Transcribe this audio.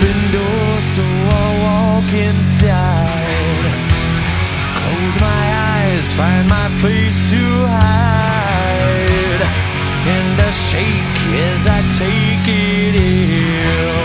open door, so I walk inside. Close my eyes, find my place to hide, and I shake as I take it in.